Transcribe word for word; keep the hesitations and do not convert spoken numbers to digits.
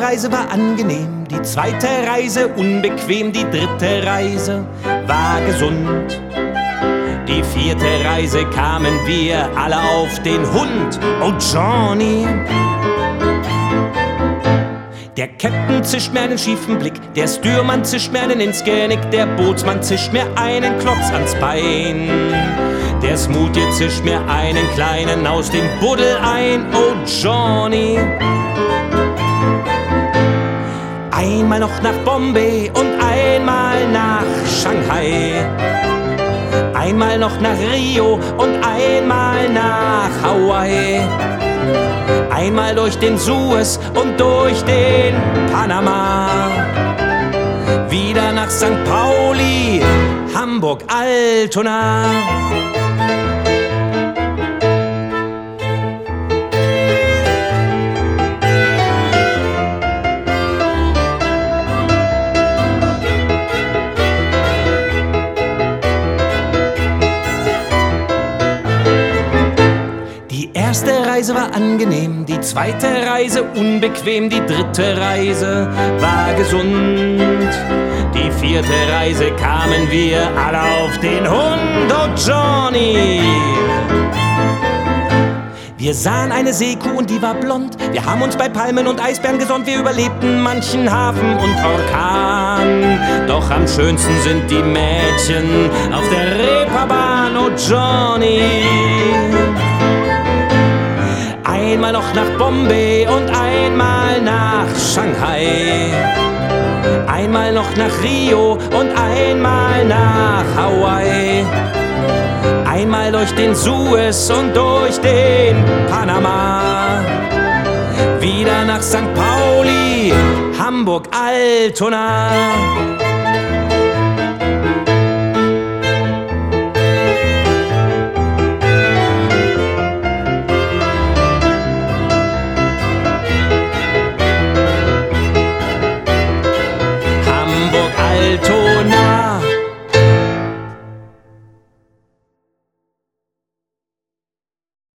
Reise war angenehm, die zweite Reise unbequem, die dritte Reise war gesund. Die vierte Reise kamen wir alle auf den Hund, oh Johnny. Der Captain zischt mir einen schiefen Blick, der Stürmann zischt mir einen ins Genick, der Bootsmann zischt mir einen Klotz ans Bein. Der Smoothie zischt mir einen kleinen aus dem Buddel ein, oh Johnny. Einmal noch nach Bombay und einmal nach Shanghai. Einmal noch nach Rio und einmal nach Hawaii. Einmal durch den Suez und durch den Panama. Wieder nach Sankt Pauli, Hamburg, Altona. Die erste Reise war angenehm, die zweite Reise unbequem, die dritte Reise war gesund. Die vierte Reise kamen wir alle auf den Hund, oh Johnny. Wir sahen eine Seekuh und die war blond. Wir haben uns bei Palmen und Eisbären gesonnt. Wir überlebten manchen Hafen und Orkan. Doch am schönsten sind die Mädchen auf der Reeperbahn, oh Johnny. Einmal noch nach Bombay und einmal nach Shanghai. Einmal noch nach Rio und einmal nach Hawaii. Einmal durch den Suez und durch den Panama. Wieder nach Sankt Pauli, Hamburg, Altona.